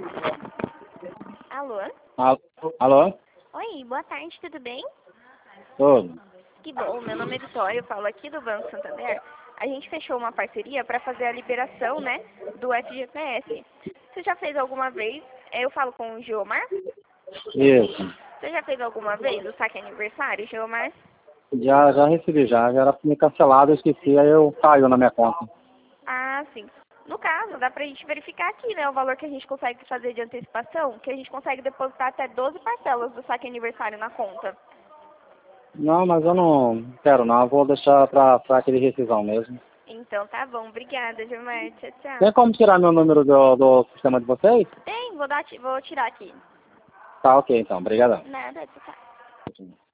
Alô? Alô? Oi, boa tarde, tudo bem? Tudo. Que bom, meu nome é Vitória, eu falo aqui do Banco Santander. A gente fechou uma parceria para fazer a liberação, né, do FGTS. Você já fez alguma vez? Eu falo com o Geomar. Isso. Você já fez alguma vez o saque aniversário, Geomar? Já recebi, já era pra me cancelado, eu esqueci, aí eu caiu na minha conta. Ah, sim. No caso, dá pra gente verificar aqui, né, o valor que a gente consegue fazer de antecipação, que a gente consegue depositar até 12 parcelas do saque aniversário na conta. Não, mas eu não quero não, eu vou deixar pra aquele rescisão mesmo. Então tá bom, obrigada, Geomar. Tchau, Tem tchau. como tirar meu número do sistema de vocês? Tem, vou tirar aqui. Tá, ok então, obrigadão. Nada, tchau, tchau.